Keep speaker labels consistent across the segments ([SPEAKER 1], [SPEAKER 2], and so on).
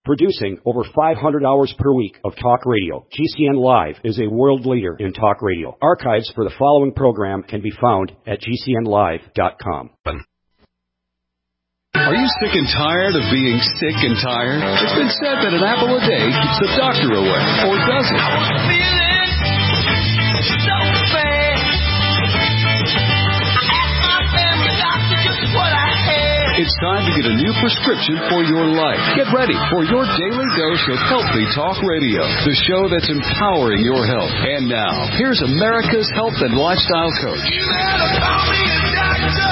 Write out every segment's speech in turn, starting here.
[SPEAKER 1] Producing over 500 hours per week of talk radio, GCN Live is a world leader in talk radio. Archives for the following program can be found at gcnlive.com.
[SPEAKER 2] Are you sick and tired of being sick and tired? It's been said that an apple a day keeps the doctor away, or does it? I was feeling so bad. I asked my family doctor just what I had. It's time to get a new prescription for your life. Get ready for your daily dose of Healthy Talk Radio, the show that's empowering your health. And now, here's America's health and lifestyle coach. You better call me a doctor.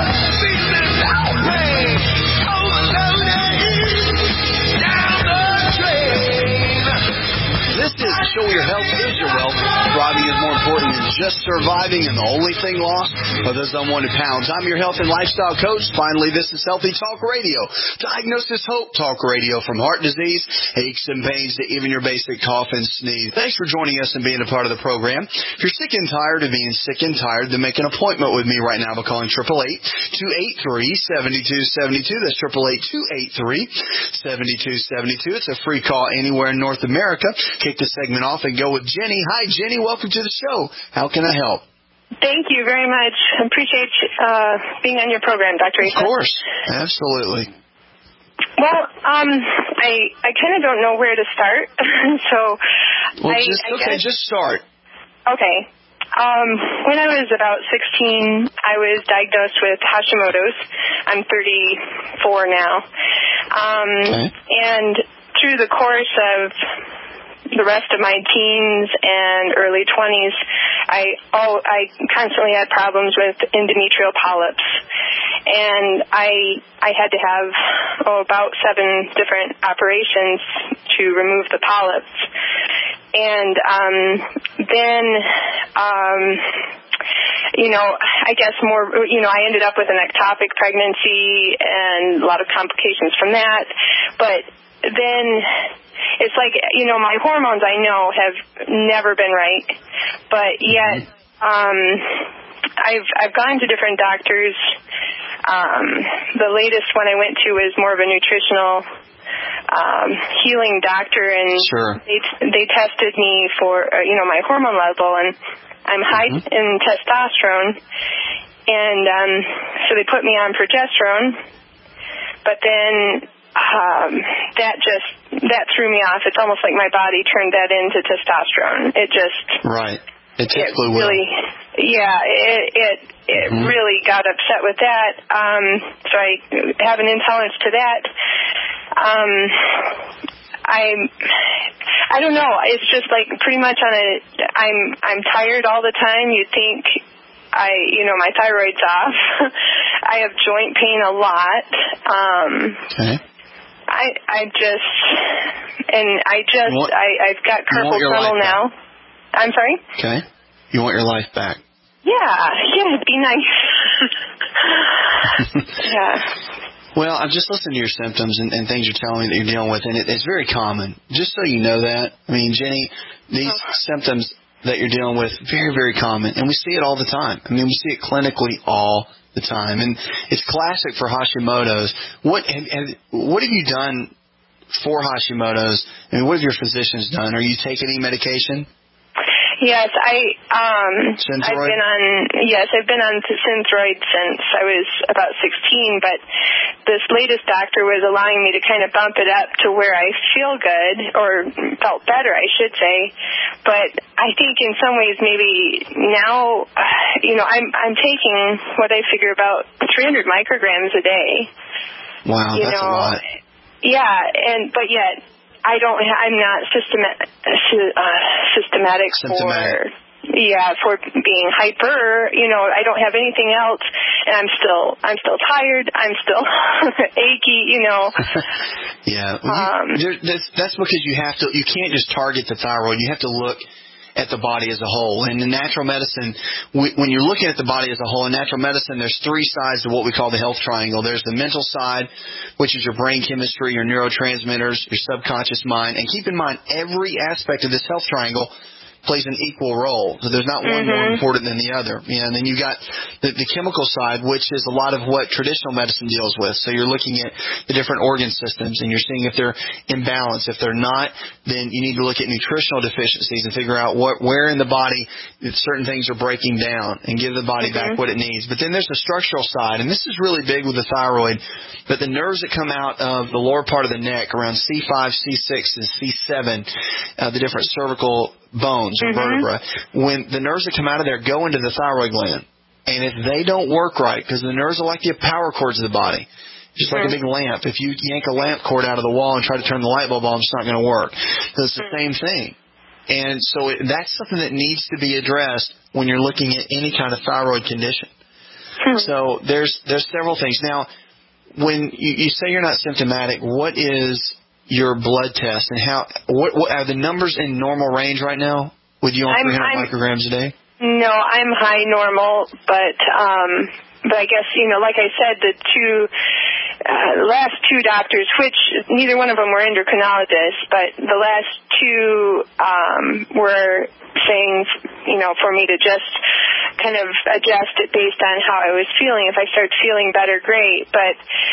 [SPEAKER 2] This is the show where your health is your wealth. Thriving is more important than just surviving, and the only thing lost are those unwanted pounds. I'm your health and lifestyle coach. Finally, this is Healthy Talk Radio. Diagnosis Hope Talk Radio, from heart disease, aches and pains, to even your basic cough and sneeze. Thanks for joining us and being a part of the program. If you're sick and tired of being sick and tired, then make an appointment with me right now by calling 888-283-7272. That's 888-283-7272. It's a free call anywhere in North America. Kick the segment off and go with Jenny. Hi, Jenny. Welcome to the show. How can I help?
[SPEAKER 3] Thank you very much. I appreciate being on your program, Dr. Asa.
[SPEAKER 2] Of course. Absolutely.
[SPEAKER 3] Well, I kind of don't know where to start.
[SPEAKER 2] Just start.
[SPEAKER 3] Okay. When I was about 16, I was diagnosed with Hashimoto's. I'm 34 now. And through the course of the rest of my teens and early 20s, I constantly had problems with endometrial polyps, and I had to have about 7 different operations to remove the polyps. And I guess I ended up with an ectopic pregnancy and a lot of complications from that. But then it's like, my hormones, I know, have never been right. But yet, I've gone to different doctors. The latest one I went to was more of a nutritional healing doctor, and
[SPEAKER 2] sure.
[SPEAKER 3] they tested me for, my hormone level, and I'm high in testosterone. And so they put me on progesterone. But then that threw me off. It's almost like my body turned that into testosterone. It just
[SPEAKER 2] right. It typically will.
[SPEAKER 3] Really, yeah. It really got upset with that. So I have an intolerance to that. I don't know. It's just like pretty much I'm tired all the time. You'd think my thyroid's off. I have joint pain a lot.
[SPEAKER 2] Okay.
[SPEAKER 3] I've got carpal tunnel now. I'm sorry?
[SPEAKER 2] Okay. You want your life back?
[SPEAKER 3] Yeah, it'd be nice. Yeah.
[SPEAKER 2] Well, I've just listened to your symptoms and things you're telling me that you're dealing with, and it's very common. Just so you know that. I mean, Jenny, these symptoms that you're dealing with, very, very common, and we see it all the time. I mean, we see it clinically all the time, and it's classic for Hashimoto's. What have you done for Hashimoto's? I mean, what have your physicians done? Are you taking any medication?
[SPEAKER 3] Yes, I've been on Synthroid since I was about 16, but this latest doctor was allowing me to kind of bump it up to where I feel good, or felt better, I should say. But I think in some ways maybe now, I'm taking what I figure about 300 micrograms a day.
[SPEAKER 2] Wow, that's a lot.
[SPEAKER 3] Yeah, but yet I'm not systematic for being hyper. I don't have anything else, and I'm still tired. I'm still achy.
[SPEAKER 2] Yeah, that's because you can't just target the thyroid. You have to look at the body as a whole. And in natural medicine, when you're looking at the body as a whole, in natural medicine, there's 3 sides to what we call the health triangle. There's the mental side, which is your brain chemistry, your neurotransmitters, your subconscious mind. And keep in mind, every aspect of this health triangle plays an equal role. So there's not one more important than the other. And then you got the chemical side, which is a lot of what traditional medicine deals with. So you're looking at the different organ systems, and you're seeing if they're imbalanced. If they're not, then you need to look at nutritional deficiencies and figure out where in the body certain things are breaking down and give the body back what it needs. But then there's the structural side, and this is really big with the thyroid, but the nerves that come out of the lower part of the neck around C5, C6, and C7, the different cervical bones or vertebra, when the nerves that come out of there go into the thyroid gland. And if they don't work right, because the nerves are like the power cords of the body, just like a big lamp. If you yank a lamp cord out of the wall and try to turn the light bulb on, it's not going to work. So it's the same thing. And so that's something that needs to be addressed when you're looking at any kind of thyroid condition. So there's several things. Now, when you say you're not symptomatic, what is your blood test, and what are the numbers in normal range right now with you on 300 micrograms a day?
[SPEAKER 3] No, I'm high normal, but I guess, like I said, the last two doctors, which neither one of them were endocrinologists, but the last two were saying, for me to just kind of adjust it based on how I was feeling. If I start feeling better, great, but,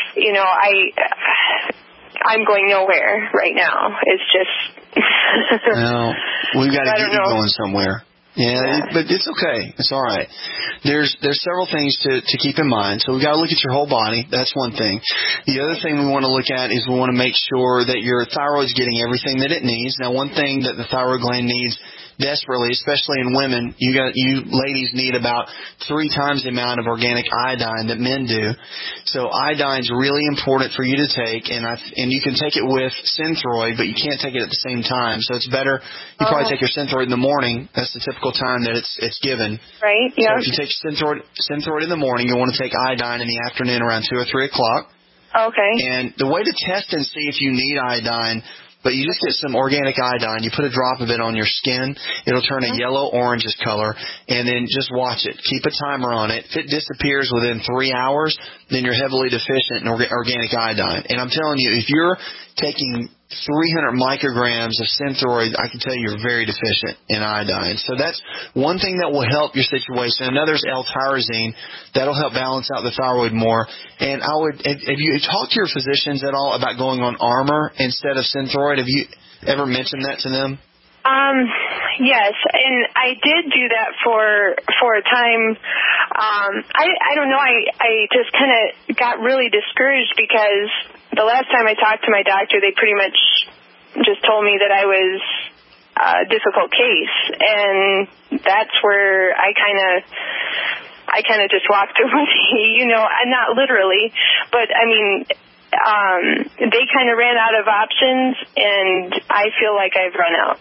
[SPEAKER 3] I'm going nowhere right now. It's just...
[SPEAKER 2] Well, we've got to get you going somewhere. Yeah, but it's okay. It's all right. There's several things to keep in mind. So we've got to look at your whole body. That's one thing. The other thing we want to look at is we want to make sure that your thyroid's getting everything that it needs. Now, one thing that the thyroid gland needs desperately, especially in women, you ladies need about 3 times the amount of organic iodine that men do. So iodine's really important for you to take, and you can take it with Synthroid, but you can't take it at the same time. So it's better you probably take your Synthroid in the morning. That's the typical time that it's given.
[SPEAKER 3] Right. Yeah.
[SPEAKER 2] So if you take Synthroid in the morning, you'll want to take iodine in the afternoon around 2 or 3 o'clock.
[SPEAKER 3] Okay.
[SPEAKER 2] And the way to test and see if you need iodine, but you just get some organic iodine. You put a drop of it on your skin. It'll turn a yellow-orangish color, and then just watch it. Keep a timer on it. If it disappears within 3 hours, then you're heavily deficient in organic iodine. And I'm telling you, if you're taking 300 micrograms of Synthroid, I can tell you're very deficient in iodine. So that's one thing that will help your situation. Another is L-tyrosine. That'll help balance out the thyroid more. And have you talked to your physicians at all about going on Armour instead of Synthroid? Have you ever mentioned that to them?
[SPEAKER 3] Yes, and I did do that for a time. I don't know, I just kind of got really discouraged because the last time I talked to my doctor, they pretty much just told me that I was a difficult case, and that's where I kind of just walked away, not literally, but I mean, they kind of ran out of options, and I feel like I've run out,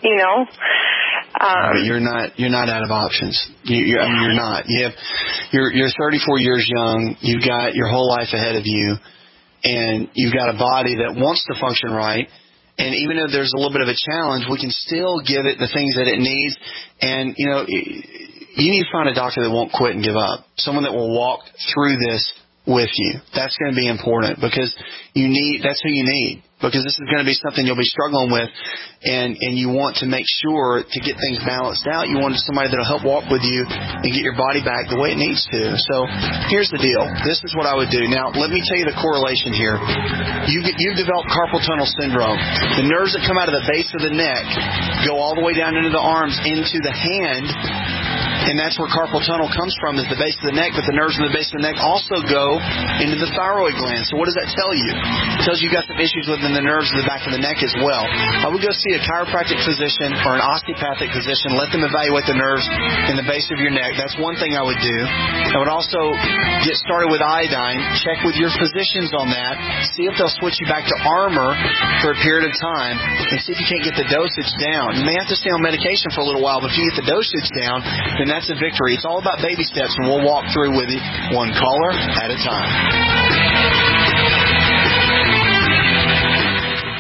[SPEAKER 2] You're not out of options. You're not. You're 34 years young. You've got your whole life ahead of you, and you've got a body that wants to function right. And even though there's a little bit of a challenge, we can still give it the things that it needs. And, you need to find a doctor that won't quit and give up. Someone that will walk through this with you. That's going to be important because that's who you need, because this is going to be something you'll be struggling with, and you want to make sure to get things balanced out. You want somebody that'll help walk with you and get your body back the way it needs to. So here's the deal. This is what I would do. Now, let me tell you the correlation here. You've developed carpal tunnel syndrome. The nerves that come out of the base of the neck go all the way down into the arms, into the hand, and that's where carpal tunnel comes from, is the base of the neck, but the nerves in the base of the neck also go into the thyroid gland. So what does that tell you? It tells you you've got some issues within the nerves in the back of the neck as well. I would go see a chiropractic physician or an osteopathic physician. Let them evaluate the nerves in the base of your neck. That's one thing I would do. I would also get started with iodine. Check with your physicians on that. See if they'll switch you back to Armour for a period of time, and see if you can't get the dosage down. You may have to stay on medication for a little while, but if you get the dosage down, then that's a victory. It's all about baby steps, and we'll walk through with you one caller at a time.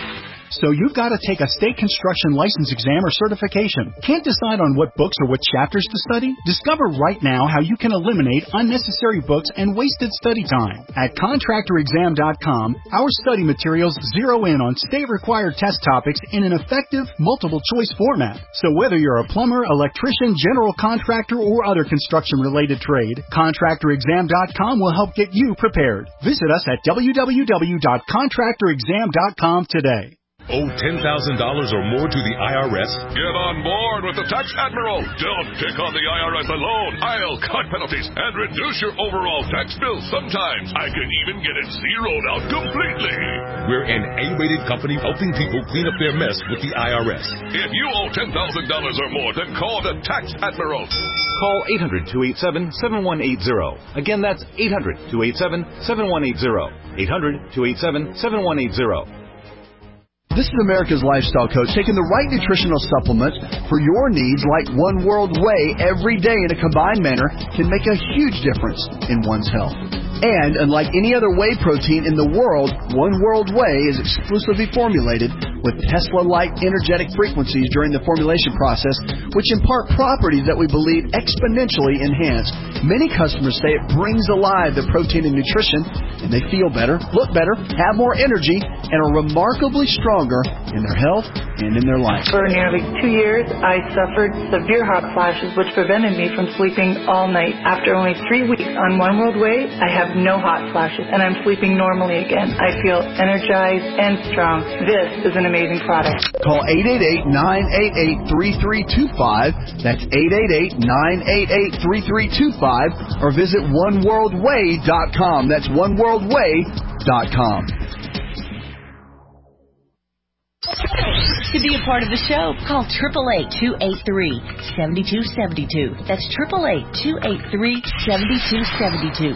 [SPEAKER 4] So you've got to take a state construction license exam or certification. Can't decide on what books or what chapters to study? Discover right now how you can eliminate unnecessary books and wasted study time. At ContractorExam.com, our study materials zero in on state-required test topics in an effective, multiple-choice format. So whether you're a plumber, electrician, general contractor, or other construction-related trade, ContractorExam.com will help get you prepared. Visit us at www.contractorexam.com today.
[SPEAKER 5] Owe $10,000 or more to the IRS?
[SPEAKER 6] Get on board with the Tax Admiral. Don't take on the IRS alone. I'll cut penalties and reduce your overall tax bill. Sometimes I can even get it zeroed out completely.
[SPEAKER 5] We're an A-rated company helping people clean up their mess with the IRS.
[SPEAKER 6] If you owe $10,000 or more, then call the Tax Admiral.
[SPEAKER 7] Call 800-287-7180. Again, that's 800-287-7180. 800-287-7180.
[SPEAKER 8] This is America's Lifestyle Coach, taking the right nutritional supplement for your needs like One World Whey every day in a combined manner can make a huge difference in one's health. And unlike any other whey protein in the world, One World Whey is exclusively formulated with Tesla-like energetic frequencies during the formulation process, which impart properties that we believe exponentially enhance. Many customers say it brings alive the protein and nutrition, and they feel better, look better, have more energy, and are remarkably stronger in their health and in their life.
[SPEAKER 9] For nearly 2 years, I suffered severe hot flashes, which prevented me from sleeping all night. After only 3 weeks on One World Whey, I have no hot flashes, and I'm sleeping normally again. I feel energized and strong. This is an amazing product.
[SPEAKER 8] Call 888-988-3325. That's 888-988-3325. Or visit OneWorldWhey.com. That's OneWorldWhey.com.
[SPEAKER 10] To be a part of the show, call 888-283-7272. That's 888-283-7272.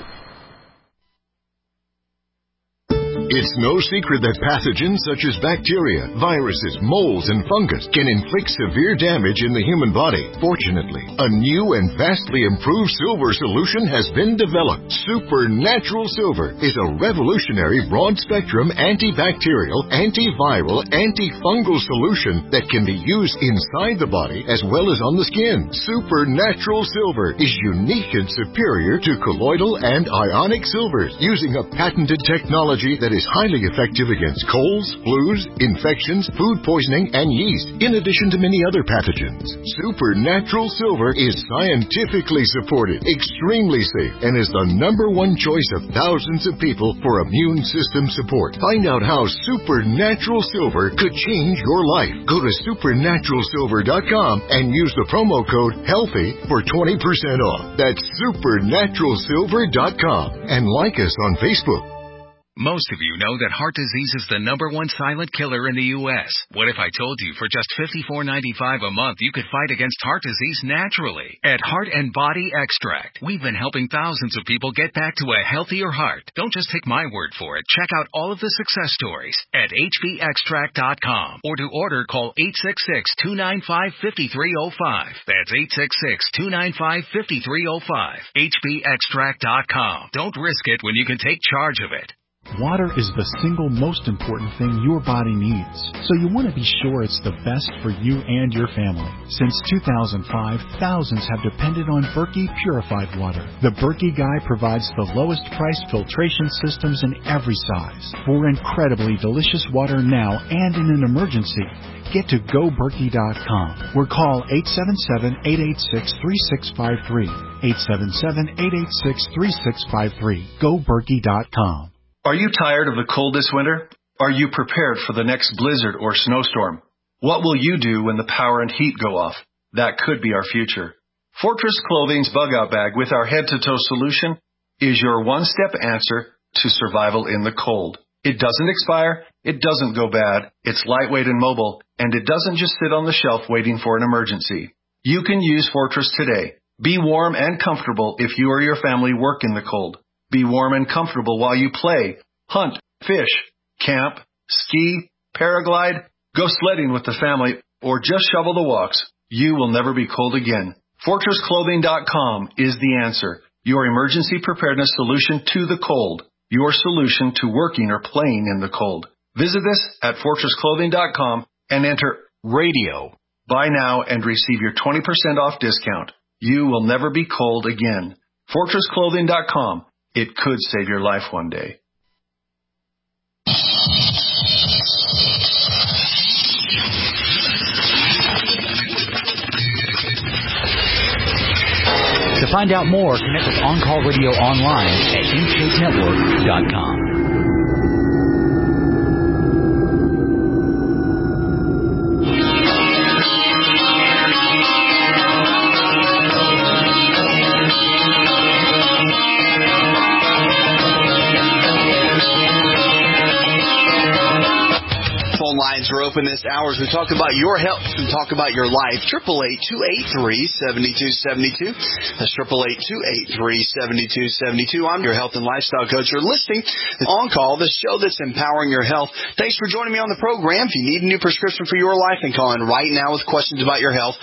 [SPEAKER 11] It's no secret that pathogens such as bacteria, viruses, molds, and fungus can inflict severe damage in the human body. Fortunately, a new and vastly improved silver solution has been developed. Supernatural Silver is a revolutionary broad-spectrum antibacterial, antiviral, antifungal solution that can be used inside the body as well as on the skin. Supernatural Silver is unique and superior to colloidal and ionic silvers, using a patented technology that is highly effective against colds, flus, infections, food poisoning, and yeast, in addition to many other pathogens. Supernatural Silver is scientifically supported, extremely safe, and is the #1 choice of thousands of people for immune system support. Find out how Supernatural Silver could change your life. Go to supernaturalsilver.com and use the promo code HEALTHY for 20% off. That's supernaturalsilver.com. And like us on Facebook.
[SPEAKER 12] Most of you know that heart disease is the #1 silent killer in the U.S. What if I told you for just $54.95 a month you could fight against heart disease naturally? At Heart and Body Extract, we've been helping thousands of people get back to a healthier heart. Don't just take my word for it. Check out all of the success stories at hbextract.com. Or to order, call 866-295-5305. That's 866-295-5305. hbextract.com. Don't risk it when you can take charge of it.
[SPEAKER 4] Water is the single most important thing your body needs, so you want to be sure it's the best for you and your family. Since 2005, thousands have depended on Berkey purified water. The Berkey Guy provides the lowest price filtration systems in every size for incredibly delicious water now and in an emergency. Get to GoBerkey.com or call 877-886-3653. 877-886-3653. GoBerkey.com.
[SPEAKER 13] Are you tired of the cold this winter? Are you prepared for the next blizzard or snowstorm? What will you do when the power and heat go off? That could be our future. Fortress Clothing's Bug-Out Bag with our head-to-toe solution is your one-step answer to survival in the cold. It doesn't expire, it doesn't go bad, it's lightweight and mobile, and it doesn't just sit on the shelf waiting for an emergency. You can use Fortress today. Be warm and comfortable if you or your family work in the cold. Be warm and comfortable while you play, hunt, fish, camp, ski, paraglide, go sledding with the family, or just shovel the walks. You will never be cold again. FortressClothing.com is the answer. Your emergency preparedness solution to the cold. Your solution to working or playing in the cold. Visit us at fortressclothing.com and enter radio. Buy now and receive your 20% off discount. You will never be cold again. fortressclothing.com. It could save your life one day.
[SPEAKER 7] To find out more, connect with On Call Radio online at InShapeNetwork.com.
[SPEAKER 2] Lines are open this hour as we talk about your health and talk about your life. 888-283-7272. That's 888-283-7272. I'm your health and lifestyle coach. You're listening to On Call, the show that's empowering your health. Thanks for joining me on the program. If you need a new prescription for your life, and call in right now with questions about your health.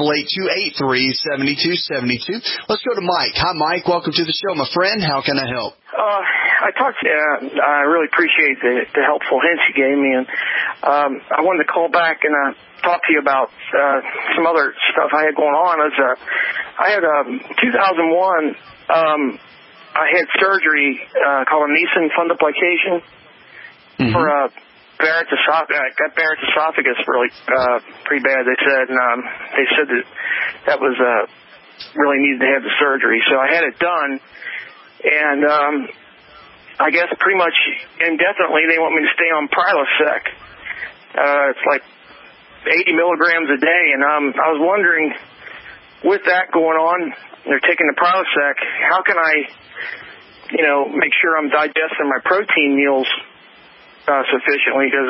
[SPEAKER 2] 888-283-7272. Let's go to Mike. Hi, Mike. Welcome to the show, my friend. How can I help?
[SPEAKER 14] I talked to you. I really appreciate the helpful hints you gave me, and I wanted to call back and talk to you about some other stuff I had going on. I had 2001. I had surgery called a Nissen fundoplication for Barrett's esophagus. I got Barrett's esophagus really pretty bad. They said that was really needed to have the surgery, so I had it done. And I guess pretty much indefinitely they want me to stay on Prilosec. It's like 80 milligrams a day, and I was wondering, with that going on, they're taking the Prilosec, how can I, make sure I'm digesting my protein meals sufficiently? Because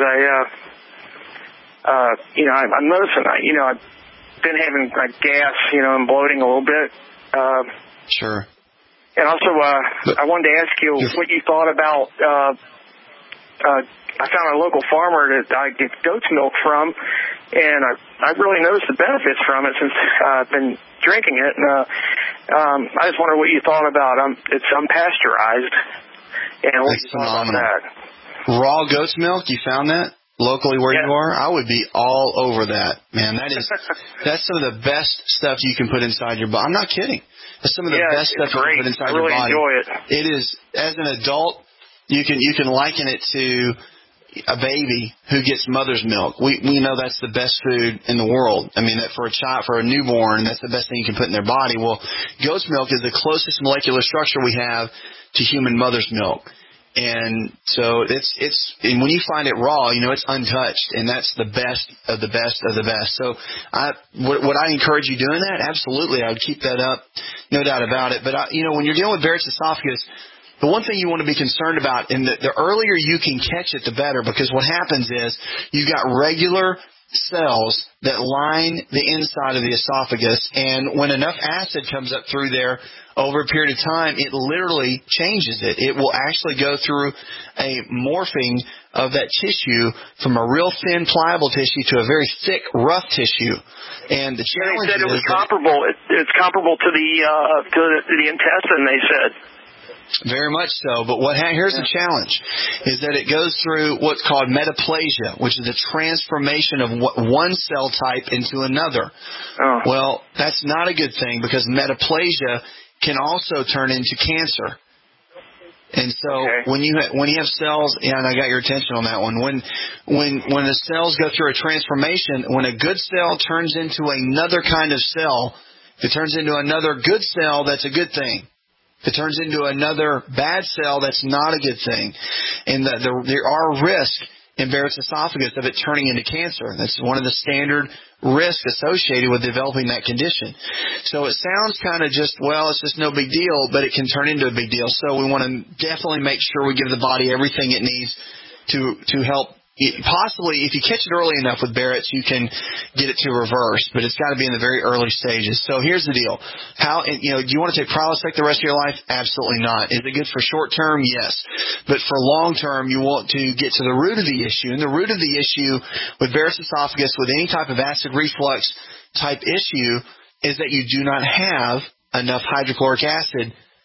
[SPEAKER 14] I'm noticing, I've been having gas, and bloating a little bit.
[SPEAKER 2] Sure.
[SPEAKER 14] And also, I wanted to ask you what you thought about, I found a local farmer that I get goat's milk from, and I really noticed the benefits from it since I've been drinking it. And I just wondered what you thought about it's unpasteurized, and what you thought about that.
[SPEAKER 2] Raw goat's milk, you found that? Locally where you are? I would be all over that, man. That's some of the best stuff you can put inside your body. I'm not kidding. That's some of the best stuff you can put inside your body.
[SPEAKER 14] I really enjoy it.
[SPEAKER 2] It is, as an adult, you can liken it to a baby who gets mother's milk. We know that's the best food in the world. I mean, that for a child, for a newborn, that's the best thing you can put in their body. Well, goat's milk is the closest molecular structure we have to human mother's milk. And so and when you find it raw, it's untouched, and that's the best of the best of the best. So would I encourage you doing that? Absolutely. I would keep that up. No doubt about it. But when you're dealing with Barrett's esophagus, the one thing you want to be concerned about, and the earlier you can catch it, the better, because what happens is you've got regular cells that line the inside of the esophagus, and when enough acid comes up through there over a period of time, it literally changes it. It will actually go through a morphing of that tissue from a real thin, pliable tissue to a very thick, rough tissue. And the challenge
[SPEAKER 14] they said it was comparable. It's comparable to the intestine, they said.
[SPEAKER 2] Very much so, but here's the challenge, is that it goes through what's called metaplasia, which is the transformation of one cell type into another. Oh. Well, that's not a good thing, because metaplasia can also turn into cancer. And so when you have cells, and I got your attention on that one, when the cells go through a transformation, when a good cell turns into another kind of cell, if it turns into another good cell, that's a good thing. If it turns into another bad cell, that's not a good thing. And there are risks in Barrett's esophagus of it turning into cancer. That's one of the standard risks associated with developing that condition. So it sounds kind of just, it's just no big deal, but it can turn into a big deal. So we want to definitely make sure we give the body everything it needs to help. Possibly, if you catch it early enough with Barrett's, you can get it to reverse, but it's got to be in the very early stages. So here's the deal. Do you want to take Prilosec the rest of your life? Absolutely not. Is it good for short term? Yes. But for long term, you want to get to the root of the issue. And the root of the issue with Barrett's esophagus, with any type of acid reflux type issue, is that you do not have enough hydrochloric acid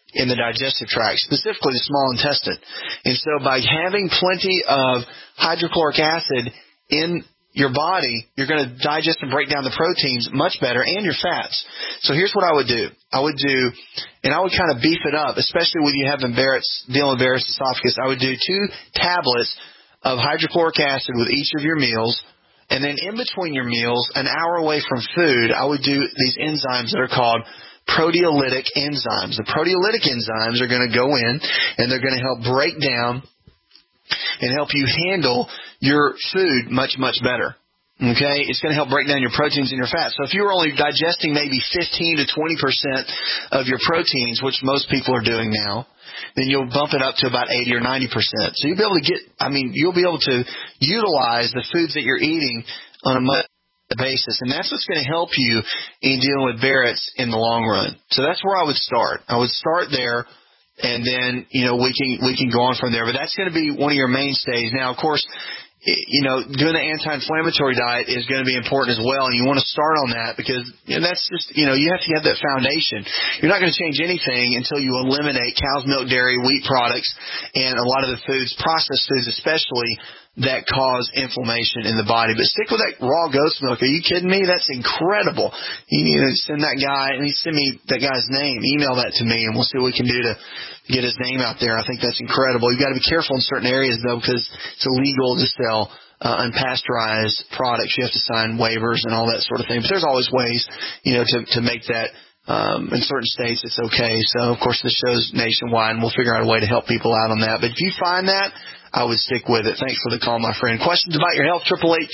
[SPEAKER 2] in the digestive tract, specifically the small intestine. And so by having plenty of hydrochloric acid in your body, you're going to digest and break down the proteins much better and your fats. So here's what I would do. I would kind of beef it up, especially when you have dealing with Barrett's esophagus. I would do 2 tablets of hydrochloric acid with each of your meals. And then in between your meals, an hour away from food, I would do these enzymes that are called proteolytic enzymes. The proteolytic enzymes are going to go in, and they're going to help break down and help you handle your food much, much better. Okay? It's going to help break down your proteins and your fats. So if you're only digesting maybe 15 to 20% of your proteins, which most people are doing now, then you'll bump it up to about 80 or 90%. So you'll be able to you'll be able to utilize the foods that you're eating on a monthly basis. And that's what's going to help you in dealing with Barrett's in the long run. So that's where I would start. I would start there. And then, we can go on from there. But that's going to be one of your mainstays. Now, of course, doing the anti-inflammatory diet is going to be important as well. And you want to start on that because that's just, you have to have that foundation. You're not going to change anything until you eliminate cow's milk, dairy, wheat products, and a lot of the foods, processed foods especially, that cause inflammation in the body. But stick with that raw goat's milk. Are you kidding me? That's incredible. You need to send that guy, and send me that guy's name. Email that to me, and we'll see what we can do to get his name out there. I think that's incredible. You've got to be careful in certain areas, though, because it's illegal to sell unpasteurized products. You have to sign waivers and all that sort of thing. But there's always ways, to make that. In certain states, it's okay. So, of course, this show's nationwide, and we'll figure out a way to help people out on that. But if you find that, I would stick with it. Thanks for the call, my friend. Questions about your health,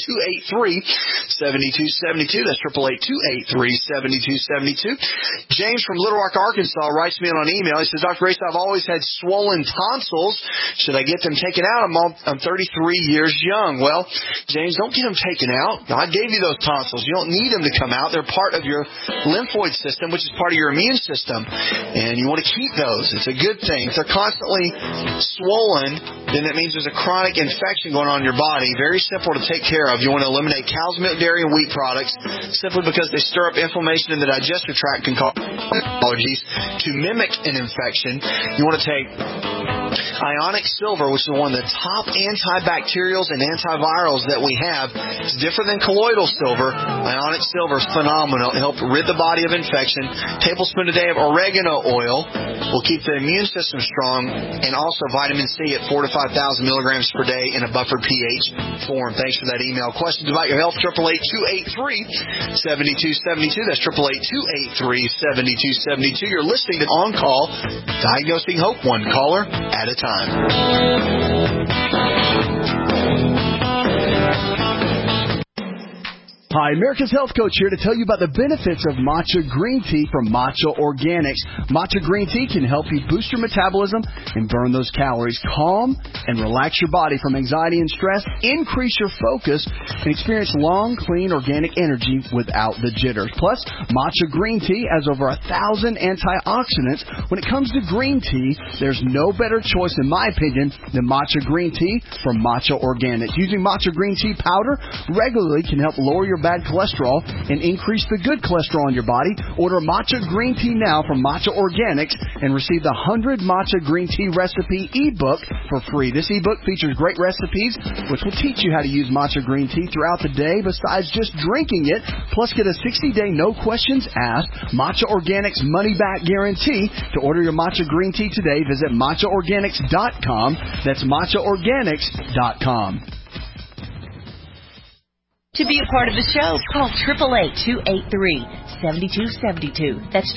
[SPEAKER 2] 888-283-7272. That's 888-283-7272. James from Little Rock, Arkansas writes me on email. He says, Dr. Grace, I've always had swollen tonsils. Should I get them taken out? I'm 33 years young. Well, James, don't get them taken out. God gave you those tonsils. You don't need them to come out. They're part of your lymphoid system, which is part of your immune system. And you want to keep those. It's a good thing. If they're constantly swollen, then that means there's a chronic infection going on in your body. Very simple to take care of. You want to eliminate cow's milk, dairy, and wheat products simply because they stir up inflammation in the digestive tract and cause allergies. To mimic an infection, you want to take Ionic Silver, which is one of the top antibacterials and antivirals that we have. It's different than colloidal silver. Ionic Silver is phenomenal. It helps rid the body of infection. Tablespoon a day of oregano oil will keep the immune system strong, and also vitamin C at 4,000 to 5,000 milligrams per day in a buffered pH form. Thanks for that email. Questions about your health, 888-283-7272. That's 888-283-7272. You're listening to On Call, Diagnosing Hope, one caller at a time.
[SPEAKER 8] Hi, America's Health Coach here to tell you about the benefits of matcha green tea from Matcha Organics. Matcha green tea can help you boost your metabolism and burn those calories, calm and relax your body from anxiety and stress, increase your focus, and experience long, clean, organic energy without the jitters. Plus, matcha green tea has over 1,000 antioxidants. When it comes to green tea, there's no better choice, in my opinion, than matcha green tea from Matcha Organics. Using matcha green tea powder regularly can help lower your bad cholesterol and increase the good cholesterol in your body. Order matcha green tea now from Matcha Organics and receive the 100 matcha green tea recipe ebook for free. This ebook features great recipes which will teach you how to use matcha green tea throughout the day besides just drinking it. Plus, get a 60-day no questions asked Matcha Organics money back guarantee. To order your matcha green tea today, visit matchaorganics.com. That's matchaorganics.com.
[SPEAKER 10] To be a part of the show, call 888-283-7272. That's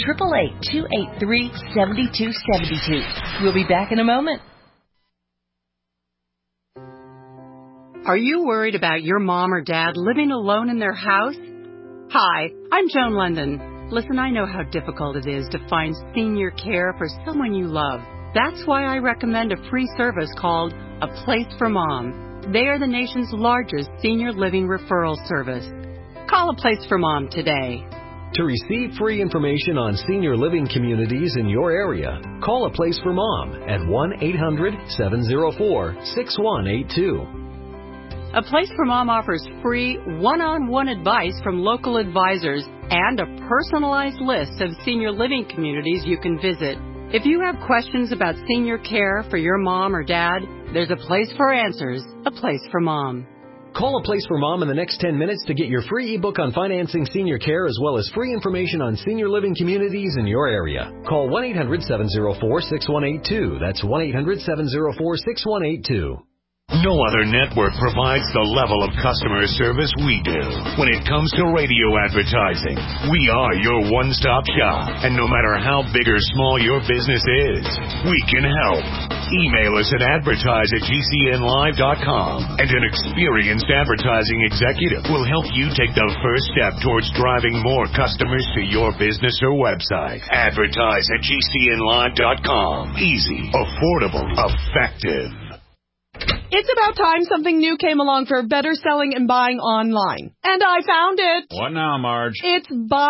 [SPEAKER 10] 888-283-7272. We'll be back in a moment.
[SPEAKER 15] Are you worried about your mom or dad living alone in their house? Hi, I'm Joan London. Listen, I know how difficult it is to find senior care for someone you love. That's why I recommend a free service called A Place for Mom. They are the nation's largest senior living referral service. Call A Place for Mom today.
[SPEAKER 16] To receive free information on senior living communities in your area, call A Place for Mom at 1-800-704-6182.
[SPEAKER 15] A Place for Mom offers free one-on-one advice from local advisors and a personalized list of senior living communities you can visit. If you have questions about senior care for your mom or dad, there's a place for answers, a place for Mom.
[SPEAKER 16] Call A Place for Mom in the next 10 minutes to get your free ebook on financing senior care as well as free information on senior living communities in your area. Call 1-800-704-6182. That's 1-800-704-6182.
[SPEAKER 17] No other network provides the level of customer service we do. When it comes to radio advertising, we are your one-stop shop. And no matter how big or small your business is, we can help. Email us at advertise@gcnlive.com, and an experienced advertising executive will help you take the first step towards driving more customers to your business or website. Advertise at gcnlive.com. Easy, affordable, effective.
[SPEAKER 18] It's about time something new came along for better selling and buying online. And I found it.
[SPEAKER 19] What now, Marge?
[SPEAKER 18] It's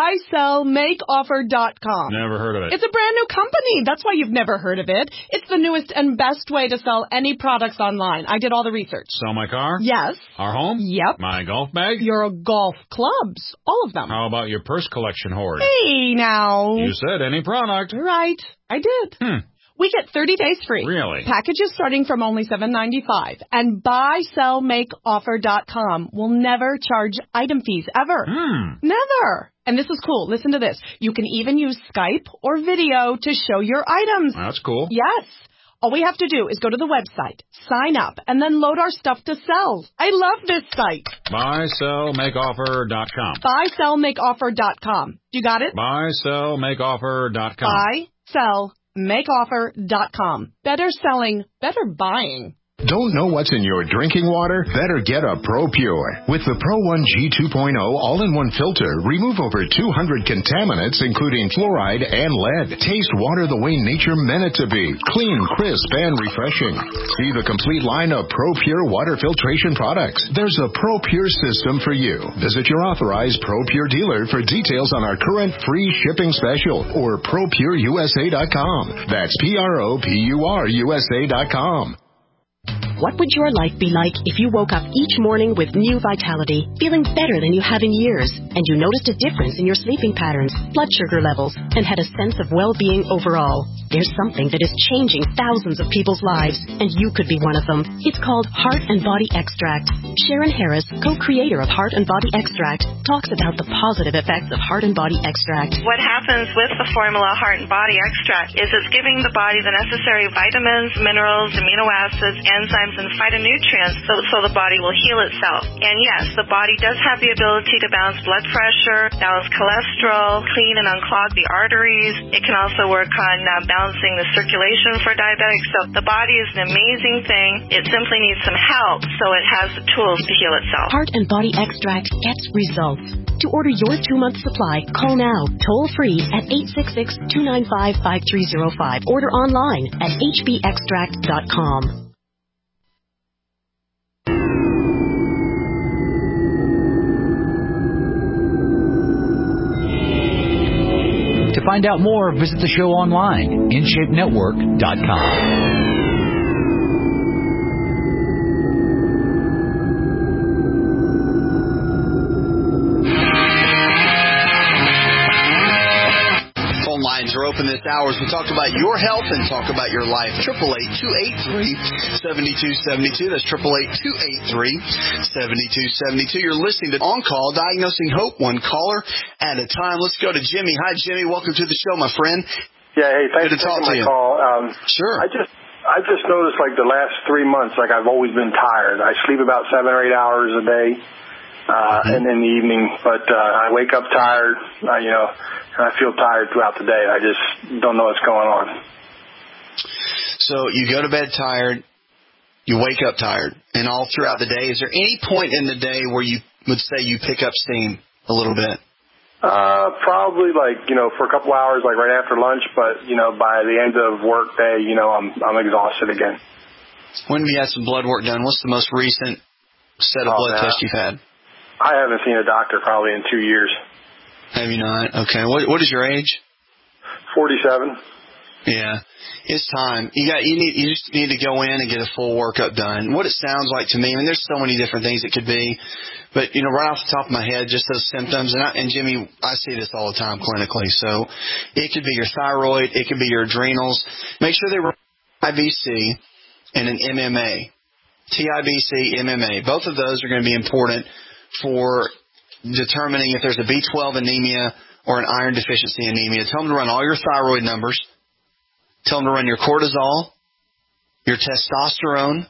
[SPEAKER 18] buysellmakeoffer.com.
[SPEAKER 19] Never heard of it.
[SPEAKER 18] It's a brand new company. That's why you've never heard of it. It's the newest and best way to sell any products online. I did all the research.
[SPEAKER 19] Sell my car?
[SPEAKER 18] Yes.
[SPEAKER 19] Our home?
[SPEAKER 18] Yep.
[SPEAKER 19] My golf bag?
[SPEAKER 18] Your golf clubs. All of them.
[SPEAKER 19] How about your purse collection hoard?
[SPEAKER 18] Hey, now.
[SPEAKER 19] You said any product.
[SPEAKER 18] Right. I did. We get 30 days free.
[SPEAKER 19] Really?
[SPEAKER 18] Packages starting from only $7.95. And buysellmakeoffer.com will never charge item fees, ever. Never. And this is cool. Listen to this. You can even use Skype or video to show your items.
[SPEAKER 19] That's cool.
[SPEAKER 18] Yes. All we have to do is go to the website, sign up, and then load our stuff to sell. I love this site.
[SPEAKER 19] Buysellmakeoffer.com.
[SPEAKER 18] Buysellmakeoffer.com. You got it?
[SPEAKER 19] Buysellmakeoffer.com.
[SPEAKER 18] Buysellmakeoffer.com. Better selling, better buying.
[SPEAKER 11] Don't know what's in your drinking water? Better get a ProPure. With the Pro 1G 2.0 all-in-one filter, remove over 200 contaminants, including fluoride and lead. Taste water the way nature meant it to be. Clean, crisp, and refreshing. See the complete line of ProPure water filtration products. There's a ProPure system for you. Visit your authorized ProPure dealer for details on our current free shipping special or ProPureUSA.com. That's ProPureUSA.com.
[SPEAKER 20] What would your life be like if you woke up each morning with new vitality, feeling better than you have in years, and you noticed a difference in your sleeping patterns, blood sugar levels, and had a sense of well-being overall? There's something that is changing thousands of people's lives, and you could be one of them. It's called Heart and Body Extract. Sharon Harris, co-creator of Heart and Body Extract, talks about the positive effects of Heart and Body Extract.
[SPEAKER 3] What happens with the formula Heart and Body Extract is it's giving the body the necessary vitamins, minerals, amino acids, enzymes, and phytonutrients so the body will heal itself. And yes, the body does have the ability to balance blood pressure, balance cholesterol, clean and unclog the arteries. It can also work on balancing the circulation for diabetics. So the body is an amazing thing. It simply needs some help so it has the tools to heal itself.
[SPEAKER 20] Heart and Body Extract gets results. To order your 2-month supply, call now, toll free at 866-295-5305. Order online at hbextract.com.
[SPEAKER 7] To find out more, visit the show online, InShapeNetwork.com.
[SPEAKER 2] Lines are open this hour as we talk about your health and talk about your life. 888-283-7272. That's 888-283-7272. You're listening to On Call, Diagnosing Hope, one caller at a time. Let's go to Jimmy. Hi, Jimmy. Welcome to the show, my friend.
[SPEAKER 21] Yeah, hey, thanks
[SPEAKER 2] Good to talk to you.
[SPEAKER 21] Call.
[SPEAKER 2] Sure.
[SPEAKER 21] I just noticed, like, the last 3 months, like, I've always been tired. I sleep about 7 or 8 hours a day. And in the evening, but I wake up tired, and I feel tired throughout the day. I just don't know what's going on.
[SPEAKER 2] So you go to bed tired, you wake up tired, and all throughout the day, is there any point in the day where you would say you pick up steam a little bit?
[SPEAKER 21] Probably for a couple hours, like right after lunch, but, by the end of work day, I'm exhausted again.
[SPEAKER 2] When have you had some blood work done? What's the most recent set of blood tests you've had?
[SPEAKER 21] I haven't seen a doctor probably in 2 years.
[SPEAKER 2] Have you not? Okay. What is your age?
[SPEAKER 21] 47.
[SPEAKER 2] Yeah. It's time. You just need to go in and get a full workup done. What it sounds like to me, I mean, there's so many different things it could be, but right off the top of my head, just those symptoms, and Jimmy, I see this all the time clinically. So it could be your thyroid, it could be your adrenals. Make sure they run TIBC and an MMA. TIBC, MMA. Both of those are going to be important for determining if there's a B12 anemia or an iron deficiency anemia. Tell them to run all your thyroid numbers. Tell them to run your cortisol, your testosterone,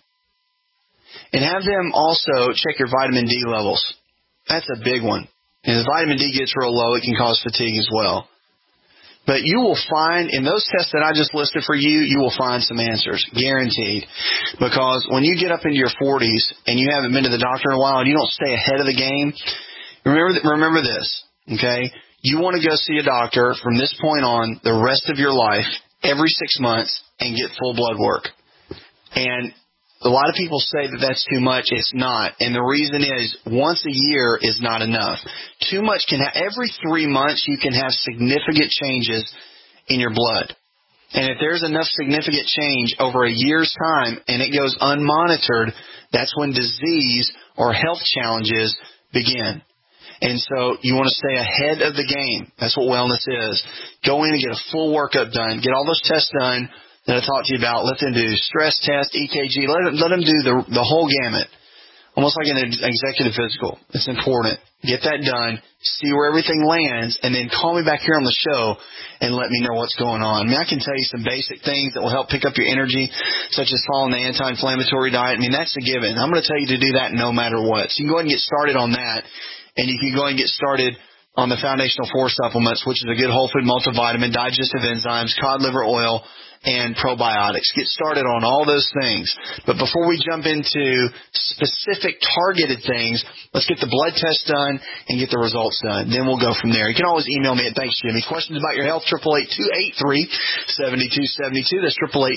[SPEAKER 2] and have them also check your vitamin D levels. That's a big one. And if vitamin D gets real low, it can cause fatigue as well. But you will find, in those tests that I just listed for you, you will find some answers, guaranteed. Because when you get up into your 40s and you haven't been to the doctor in a while and you don't stay ahead of the game, remember this, okay? You want to go see a doctor from this point on the rest of your life, every 6 months, and get full blood work. And a lot of people say that that's too much. It's not. And the reason is once a year is not enough. Too much every 3 months you can have significant changes in your blood. And if there's enough significant change over a year's time and it goes unmonitored, that's when disease or health challenges begin. And so you want to stay ahead of the game. That's what wellness is. Go in and get a full workup done. Get all those tests done that I talked to you about. Let them do stress test, EKG. Let them do the whole gamut. Almost like an executive physical. It's important. Get that done. See where everything lands. And then call me back here on the show and let me know what's going on. I mean, I can tell you some basic things that will help pick up your energy, such as following the anti-inflammatory diet. I mean, that's a given. I'm going to tell you to do that no matter what. So you can go ahead and get started on that. And you can go and get started on the Foundational 4 supplements, which is a good whole food multivitamin, digestive enzymes, cod liver oil, and probiotics. Get started on all those things. But before we jump into specific targeted things, let's get the blood test done and get the results done. Then we'll go from there. You can always email me at Thanks Jimmy. Questions about your health, 888-283-7272. That's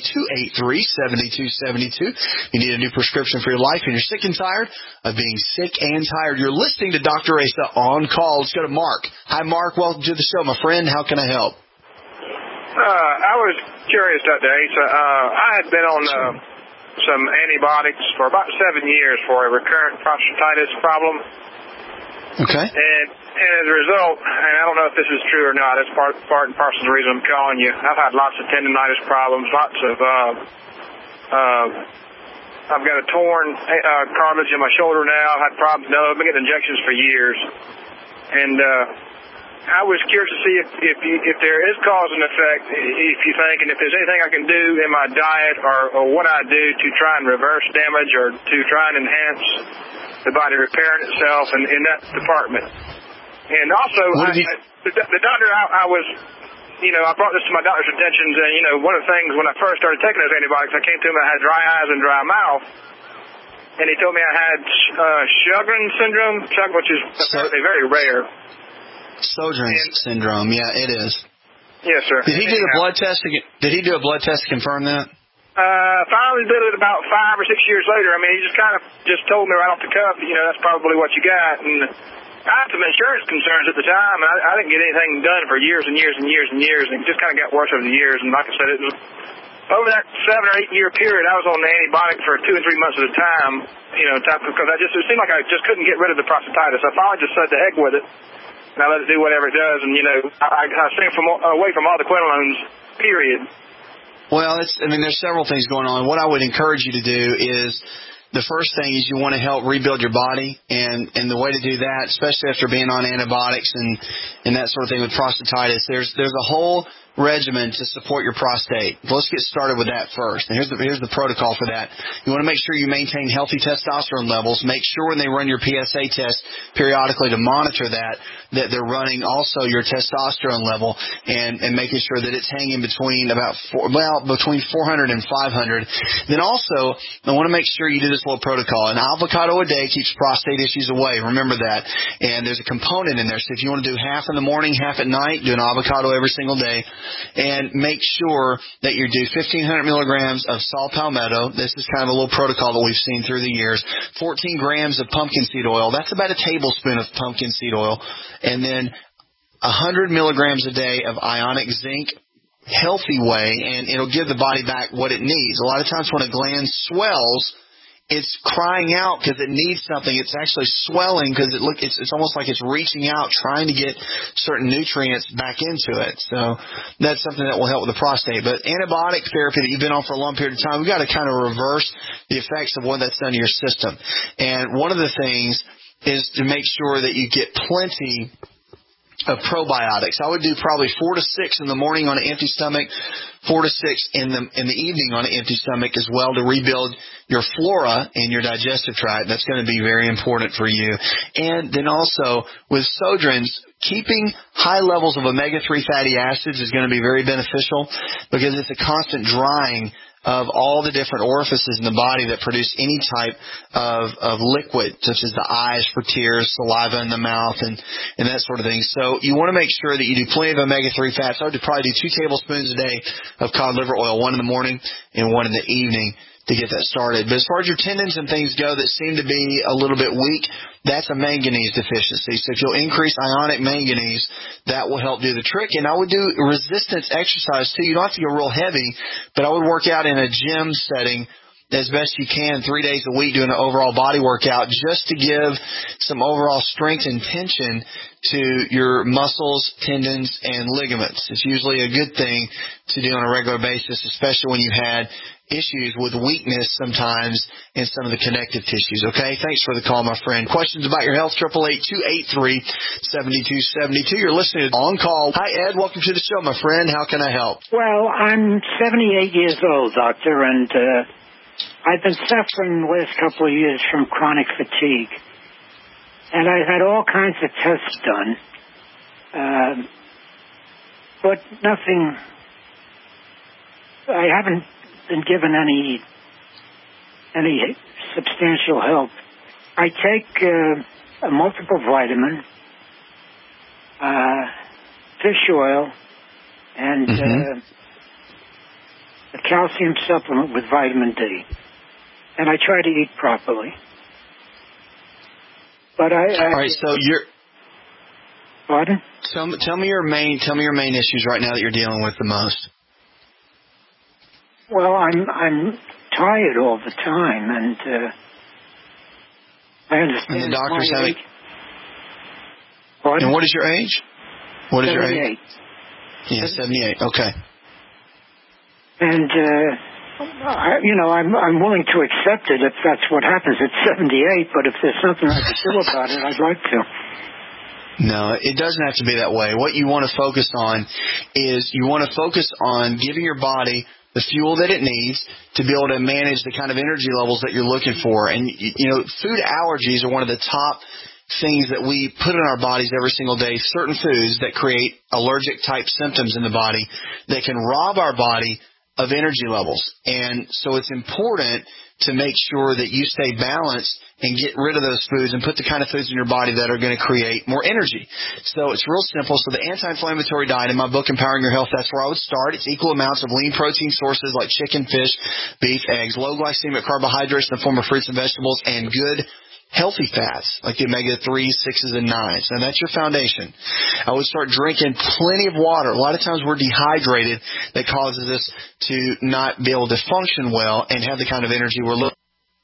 [SPEAKER 2] 888-283-7272. You need a new prescription for your life and you're sick and tired of being sick and tired. You're listening to Dr. Asa on call. Let's go to Mark. Hi, Mark. Welcome to the show, my friend. How can I help?
[SPEAKER 21] I was curious that day. So, I had been on some antibiotics for about 7 years for a recurrent prostatitis problem.
[SPEAKER 2] Okay.
[SPEAKER 21] And as a result, and I don't know if this is true or not, it's part and parcel of the reason I'm calling you. I've had lots of tendonitis problems, lots of, I've got a torn cartilage in my shoulder now. I've had problems. No, I've been getting injections for years. And, I was curious to see if there is cause and effect, if you think, and if there's anything I can do in my diet or what I do to try and reverse damage or to try and enhance the body repairing itself in that department. And also, the doctor, I was, I brought this to my doctor's attention, and, one of the things when I first started taking those antibiotics, I came to him, I had dry eyes and dry mouth. And he told me I had Sjogren's syndrome, which is apparently very rare.
[SPEAKER 2] Sjogren's syndrome, yeah, it is.
[SPEAKER 21] Yes, sir.
[SPEAKER 2] Did he do a blood test? Did he do a blood test to confirm that?
[SPEAKER 21] Finally did it about 5 or 6 years later. I mean, he just told me right off the cuff, that's probably what you got. And I had some insurance concerns at the time, and I didn't get anything done for years and years and years and years, and it just kind of got worse over the years. And like I said, it was over that 7 or 8 year period, I was on the antibiotic for 2 and 3 months at a time, because it seemed like I just couldn't get rid of the prostatitis. I finally just said to heck with it. And I let it do whatever it does, and, I stay away from all the quinolones, period.
[SPEAKER 2] Well, there's several things going on. What I would encourage you to do is, the first thing is you want to help rebuild your body, and the way to do that, especially after being on antibiotics and that sort of thing with prostatitis, there's a whole regimen to support your prostate. Let's get started with that first. And here's the protocol for that. You want to make sure you maintain healthy testosterone levels. Make sure when they run your PSA test periodically to monitor that they're running also your testosterone level and making sure that it's hanging between between 400 and 500. Then also, I want to make sure you do this little protocol. An avocado a day keeps prostate issues away. Remember that. And there's a component in there. So if you want to do half in the morning, half at night, do an avocado every single day. And make sure that you do 1,500 milligrams of saw palmetto. This is kind of a little protocol that we've seen through the years. 14 grams of pumpkin seed oil. That's about a tablespoon of pumpkin seed oil. And then 100 milligrams a day of ionic zinc healthy way, and it'll give the body back what it needs. A lot of times when a gland swells, it's crying out because it needs something. It's actually swelling because it's almost like it's reaching out, trying to get certain nutrients back into it. So that's something that will help with the prostate. But antibiotic therapy that you've been on for a long period of time, we've got to kind of reverse the effects of what that's done to your system. And one of the things is to make sure that you get plenty of probiotics. I would do probably 4 to 6 in the morning on an empty stomach, 4 to 6 in the evening on an empty stomach as well to rebuild your flora and your digestive tract. That's going to be very important for you. And then also with Sodrens, keeping high levels of omega-3 fatty acids is going to be very beneficial because it's a constant drying of all the different orifices in the body that produce any type of liquid, such as the eyes for tears, saliva in the mouth, and that sort of thing. So you want to make sure that you do plenty of omega-3 fats. I would probably do 2 tablespoons a day of cod liver oil, 1 in the morning and 1 in the evening to get that started. But as far as your tendons and things go that seem to be a little bit weak, that's a manganese deficiency. So if you'll increase ionic manganese, that will help do the trick. And I would do resistance exercise too. You don't have to go real heavy, but I would work out in a gym setting as best you can 3 days a week doing an overall body workout just to give some overall strength and tension to your muscles, tendons, and ligaments. It's usually a good thing to do on a regular basis, especially when you've had issues with weakness sometimes in some of the connective tissues. Okay? Thanks for the call, my friend. Questions about your health, 888-283-7272. You're listening to On Call. Hi, Ed. Welcome to the show, my friend. How can I help?
[SPEAKER 1] Well, I'm 78 years old, doctor, and I've been suffering the last couple of years from chronic fatigue. And I've had all kinds of tests done, but nothing. I haven't been given any substantial help. I take a multiple vitamin, fish oil, and a calcium supplement with vitamin D, and I try to eat properly. But all right,
[SPEAKER 2] so you're.
[SPEAKER 1] Pardon?
[SPEAKER 2] Tell me your main issues right now that you're dealing with the most.
[SPEAKER 1] Well, I'm tired all the time, and I understand.
[SPEAKER 2] And the doctor's having.
[SPEAKER 1] Pardon?
[SPEAKER 2] And what is your age? What is
[SPEAKER 1] 78.
[SPEAKER 2] Your age? Yeah, 78. Okay.
[SPEAKER 1] And I'm willing to accept it if that's what happens at 78. But if there's something I can do about it, I'd like to.
[SPEAKER 2] No, it doesn't have to be that way. What you want to focus on is you want to focus on giving your body the fuel that it needs to be able to manage the kind of energy levels that you're looking for. And, food allergies are one of the top things that we put in our bodies every single day, certain foods that create allergic type symptoms in the body that can rob our body of energy levels. And so it's important to make sure that you stay balanced and get rid of those foods and put the kind of foods in your body that are going to create more energy. So it's real simple. So the anti-inflammatory diet in my book, Empowering Your Health, that's where I would start. It's equal amounts of lean protein sources like chicken, fish, beef, eggs, low glycemic carbohydrates in the form of fruits and vegetables, and good healthy fats like the omega-3s, 6s, and 9s. Now, that's your foundation. I would start drinking plenty of water. A lot of times we're dehydrated that causes us to not be able to function well and have the kind of energy we're looking for.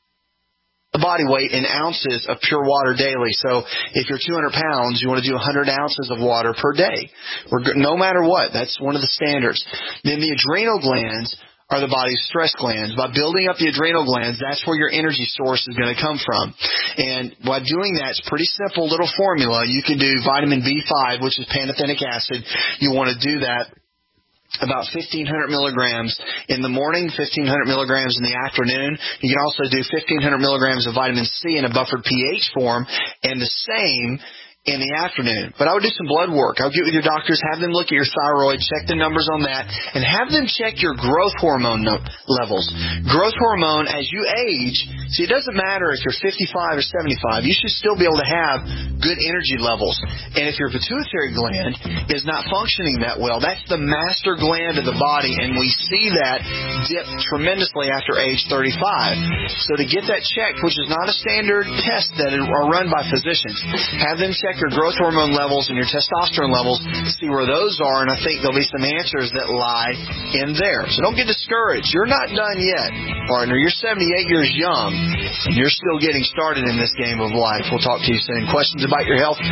[SPEAKER 2] The body weight in ounces of pure water daily. So if you're 200 pounds, you want to do 100 ounces of water per day. No matter what. That's one of the standards. Then the adrenal glands are the body's stress glands. By building up the adrenal glands, that's where your energy source is going to come from. And by doing that, it's a pretty simple little formula. You can do vitamin B5, which is pantothenic acid. You want to do that about 1,500 milligrams in the morning, 1,500 milligrams in the afternoon. You can also do 1,500 milligrams of vitamin C in a buffered pH form, and the same in the afternoon. But I would do some blood work. I would get with your doctors, have them look at your thyroid, check the numbers on that, and have them check your growth hormone levels. Growth hormone, as you age, see, it doesn't matter if you're 55 or 75. You should still be able to have good energy levels. And if your pituitary gland is not functioning that well, that's the master gland of the body, and we see that dip tremendously after age 35. So to get that checked, which is not a standard test that are run by physicians, have them check check your growth hormone levels and your testosterone levels to see where those are, and I think there'll be some answers that lie in there. So don't get discouraged. You're not done yet, partner. You're 78 years young, and you're still getting started in this game of life. We'll talk to you soon. Questions about your health,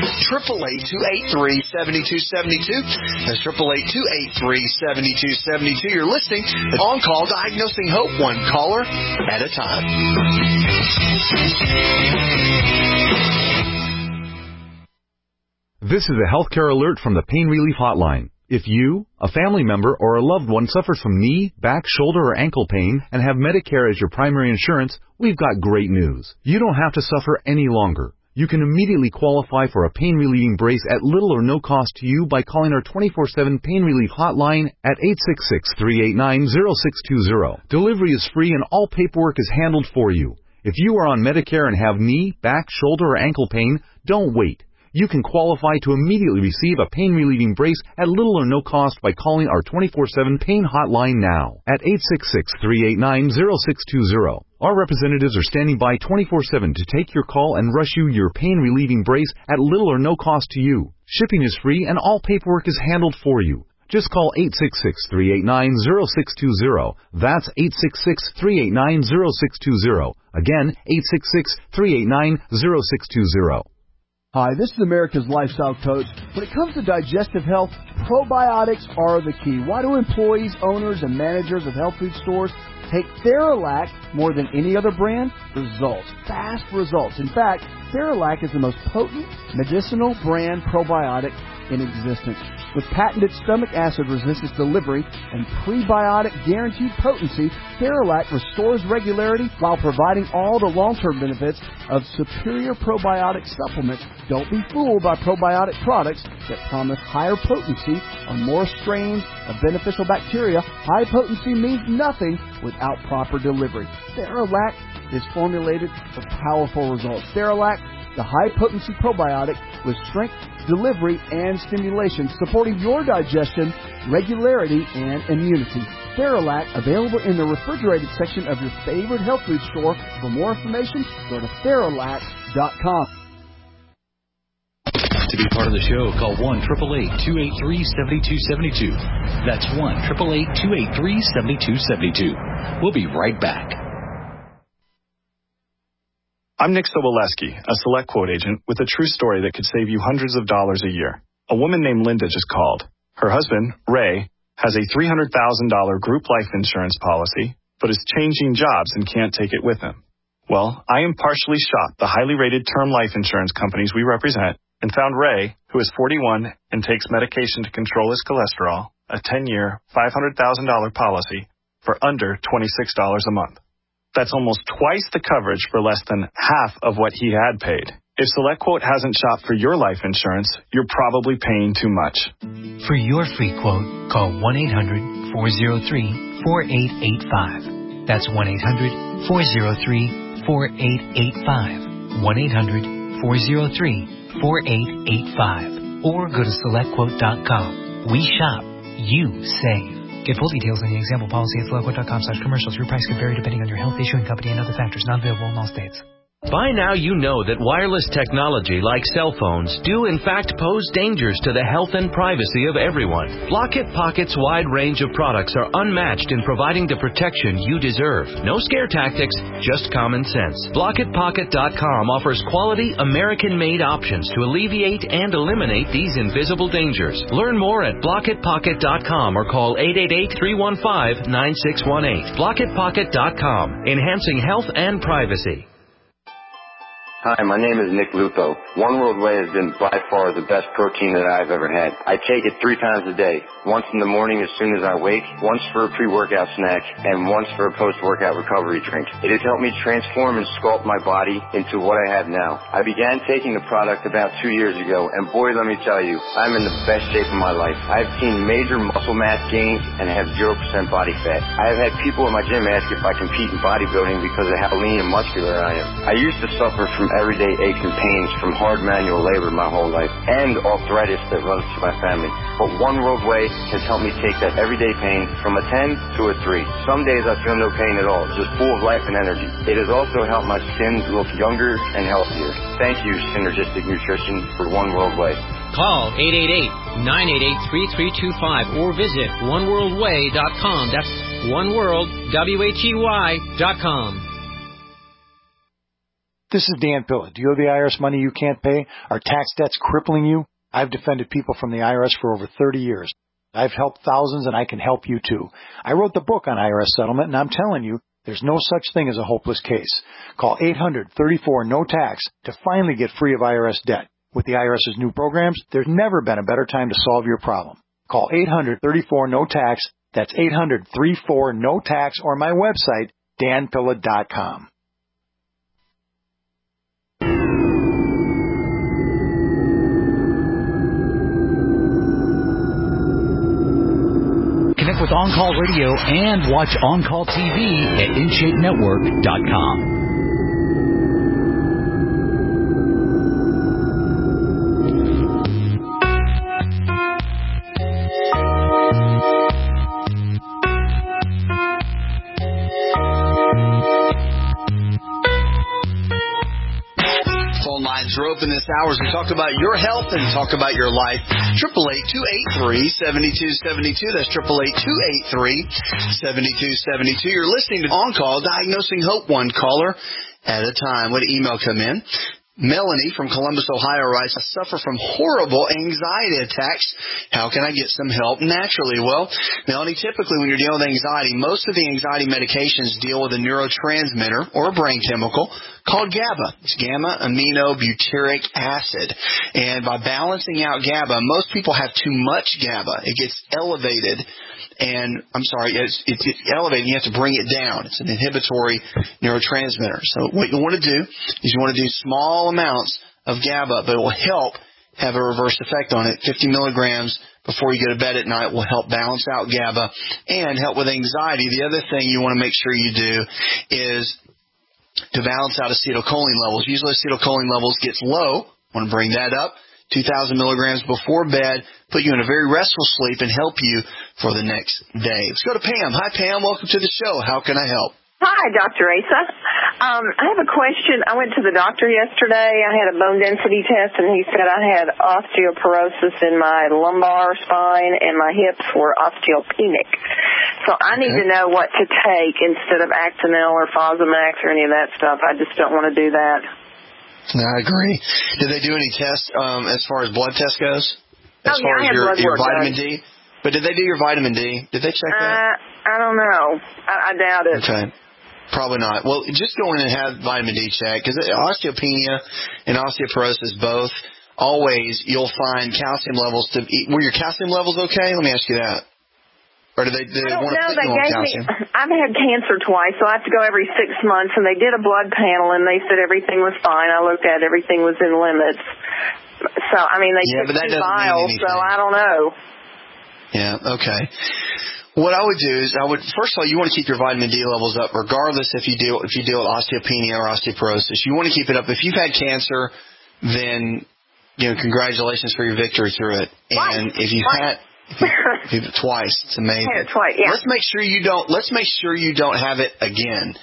[SPEAKER 2] 888-283-7272. That's 888-283-7272. You're listening to On Call Diagnosing Hope, one caller at a time.
[SPEAKER 5] This is a healthcare alert from the Pain Relief Hotline. If you, a family member, or a loved one suffers from knee, back, shoulder, or ankle pain and have Medicare as your primary insurance, we've got great news. You don't have to suffer any longer. You can immediately qualify for a pain-relieving brace at little or no cost to you by calling our 24/7 Pain Relief Hotline at 866-389-0620. Delivery is free and all paperwork is handled for you. If you are on Medicare and have knee, back, shoulder, or ankle pain, don't wait. You can qualify to immediately receive a pain-relieving brace at little or no cost by calling our 24/7 Pain Hotline now at 866-389-0620. Our representatives are standing by 24/7 to take your call and rush you your pain-relieving brace at little or no cost to you. Shipping is free and all paperwork is handled for you. Just call 866-389-0620. That's 866-389-0620. Again, 866-389-0620.
[SPEAKER 8] Hi, this is America's Lifestyle Coach. When it comes to digestive health, probiotics are the key. Why do employees, owners, and managers of health food stores take Theralac more than any other brand? Results. Fast results. In fact, Theralac is the most potent medicinal brand probiotic in existence. With patented stomach acid resistance delivery and prebiotic guaranteed potency, Theralac restores regularity while providing all the long-term benefits of superior probiotic supplements. Don't be fooled by probiotic products that promise higher potency or more strains of beneficial bacteria. High potency means nothing without proper delivery. Theralac is formulated for powerful results. Theralac, the high-potency probiotic with strength, delivery, and stimulation, supporting your digestion, regularity, and immunity. Theralac, available in the refrigerated section of your favorite health food store. For more information, go to Theralac.com.
[SPEAKER 7] To be part of the show, call 1-888-283-7272. That's 1-888-283-7272. We'll be right back.
[SPEAKER 22] I'm Nick Soboleski, a Select Quote agent with a true story that could save you hundreds of dollars a year. A woman named Linda just called. Her husband, Ray, has a $300,000 group life insurance policy, but is changing jobs and can't take it with him. Well, I impartially shopped the highly rated term life insurance companies we represent and found Ray, who is 41 and takes medication to control his cholesterol, a 10-year, $500,000 policy for under $26 a month. That's almost twice the coverage for less than half of what he had paid. If SelectQuote hasn't shopped for your life insurance, you're probably paying too much.
[SPEAKER 23] For your free quote, call 1-800-403-4885. That's 1-800-403-4885. 1-800-403-4885. Or go to SelectQuote.com. We shop, you save. Get full details on the example policy at SelectQuote.com/commercials. Your price can vary depending on your health, issuing company, and other factors. Not available in all states.
[SPEAKER 24] By now you know that wireless technology like cell phones do in fact pose dangers to the health and privacy of everyone. Blockit Pocket's wide range of products are unmatched in providing the protection you deserve. No scare tactics, just common sense. BlockitPocket.com offers quality American-made options to alleviate and eliminate these invisible dangers. Learn more at BlockitPocket.com or call 888-315-9618. BlockitPocket.com, enhancing health and privacy.
[SPEAKER 25] Hi, my name is Nick Lupo. One World Whey has been by far the best protein that I've ever had. I take it 3 times a day. Once in the morning as soon as I wake, once for a pre-workout snack, and once for a post-workout recovery drink. It has helped me transform and sculpt my body into what I have now. I began taking the product about 2 years ago, and boy, let me tell you, I'm in the best shape of my life. I've seen major muscle mass gains and have 0% body fat. I have had people at my gym ask if I compete in bodybuilding because of how lean and muscular I am. I used to suffer from everyday aches and pains from hard manual labor my whole life and arthritis that runs through my family. But One World Way has helped me take that everyday pain from a 10 to a 3. Some days I feel no pain at all, just full of life and energy. It has also helped my skin look younger and healthier. Thank you, Synergistic Nutrition, for One World Way.
[SPEAKER 4] Call 888-988-3325 or visit oneworldway.com. That's oneworld.com.
[SPEAKER 6] This is Dan Pilla. Do you owe the IRS money you can't pay? Are tax debts crippling you? I've defended people from the IRS for over 30 years. I've helped thousands, and I can help you too. I wrote the book on IRS settlement, and I'm telling you, there's no such thing as a hopeless case. Call 800-34-NO-TAX to finally get free of IRS debt. With the IRS's new programs, there's never been a better time to solve your problem. Call 800-34-NO-TAX. That's 800-34-NO-TAX, or my website, danpilla.com.
[SPEAKER 7] Connect with On-Call Radio and watch On-Call TV at InShapeNetwork.com.
[SPEAKER 2] Are open this hour as we talk about your health and talk about your life. 888-283-7272. That's 888-283-7272. You're listening to On Call, diagnosing hope one caller at a time. What email come in? Melanie from Columbus, Ohio writes, I suffer from horrible anxiety attacks. How can I get some help naturally? Well, Melanie, typically when you're dealing with anxiety, most of the anxiety medications deal with a neurotransmitter or a brain chemical called GABA. It's gamma-aminobutyric acid. And by balancing out GABA, most people have too much GABA. It gets elevated. And, it's elevated. You have to bring it down. It's an inhibitory neurotransmitter. So what you want to do is you want to do small amounts of GABA, but it will help have a reverse effect on it. 50 milligrams before you go to bed at night will help balance out GABA and help with anxiety. The other thing you want to make sure you do is to balance out acetylcholine levels. Usually acetylcholine levels gets low. Want to bring that up. 2,000 milligrams before bed, put you in a very restful sleep and help you for the next day. Let's go to Pam. Hi, Pam. Welcome to the show. How can I help?
[SPEAKER 9] Hi, Dr. Asa. I have a question. I went to the doctor yesterday. I had a bone density test, and he said I had osteoporosis in my lumbar spine, and my hips were osteopenic. So I need to know what to take instead of Actonel or Fosamax or any of that stuff. I just don't want to do that.
[SPEAKER 2] I agree. Did they do any tests as far as blood test goes? As far as your vitamin D? But did they do your vitamin D? Did they check that?
[SPEAKER 9] I don't know. I doubt it.
[SPEAKER 2] Okay. Probably not. Well, just go in and have vitamin D checked, because osteopenia and osteoporosis both, always you'll find calcium levels were your calcium levels okay? Let me ask you that. Or do they want to put you on calcium?
[SPEAKER 9] I've had cancer twice, so I have to go every 6 months, and they did a blood panel, and they said everything was fine. I looked at it, everything was in limits. So, they took 2 vials, so I don't know.
[SPEAKER 2] Yeah, okay. What I would do is first of all, you want to keep your vitamin D levels up regardless if you deal with osteopenia or osteoporosis. You want to keep it up. If you've had cancer, then, congratulations for your victory through it. And if you've had... Twice. It's amazing.
[SPEAKER 9] I had it twice, yeah.
[SPEAKER 2] Let's make sure you don't have it again.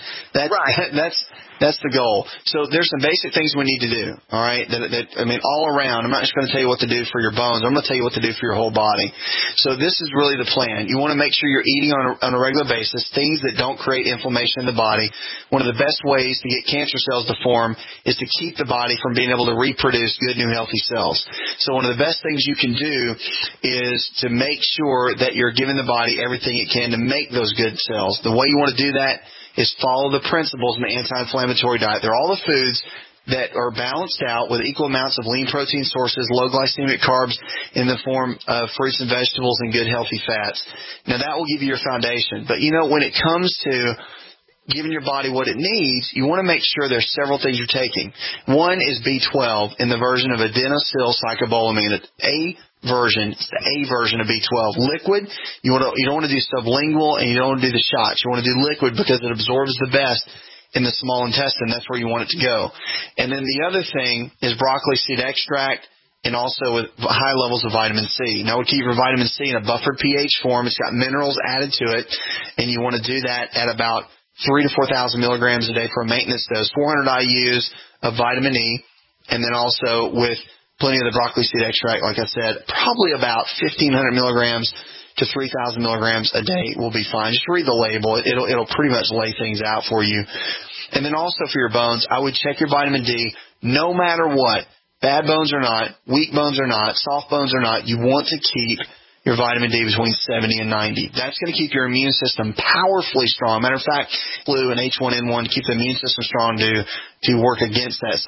[SPEAKER 2] That's the goal. So there's some basic things we need to do, all right, all around. I'm not just going to tell you what to do for your bones. I'm going to tell you what to do for your whole body. So this is really the plan. You want to make sure you're eating on a regular basis, things that don't create inflammation in the body. One of the best ways to get cancer cells to form is to keep the body from being able to reproduce good, new, healthy cells. So one of the best things you can do is to make sure that you're giving the body everything it can to make those good cells. The way you want to do that is follow the principles in the anti-inflammatory diet. They're all the foods that are balanced out with equal amounts of lean protein sources, low glycemic carbs in the form of fruits and vegetables, and good healthy fats. Now that will give you your foundation. But when it comes to giving your body what it needs, you want to make sure there's several things you're taking. One is B12 in the version of adenosylcyclobolamine, it's the A version of B12. Liquid, you don't want to do sublingual, and you don't want to do the shots. You want to do liquid because it absorbs the best in the small intestine. That's where you want it to go. And then the other thing is broccoli seed extract, and also with high levels of vitamin C. Now, we keep your vitamin C in a buffered pH form. It's got minerals added to it, and you want to do that at about 3,000 to 4,000 milligrams a day for a maintenance dose, 400 IUs of vitamin E, and then also with plenty of the broccoli seed extract, like I said, probably about 1,500 milligrams to 3,000 milligrams a day will be fine. Just read the label. It'll pretty much lay things out for you. And then also for your bones, I would check your vitamin D no matter what. Bad bones or not, weak bones or not, soft bones or not, you want to keep your vitamin D between 70 and 90. That's going to keep your immune system powerfully strong. Matter of fact, flu and H1N1 keep the immune system strong to work against that.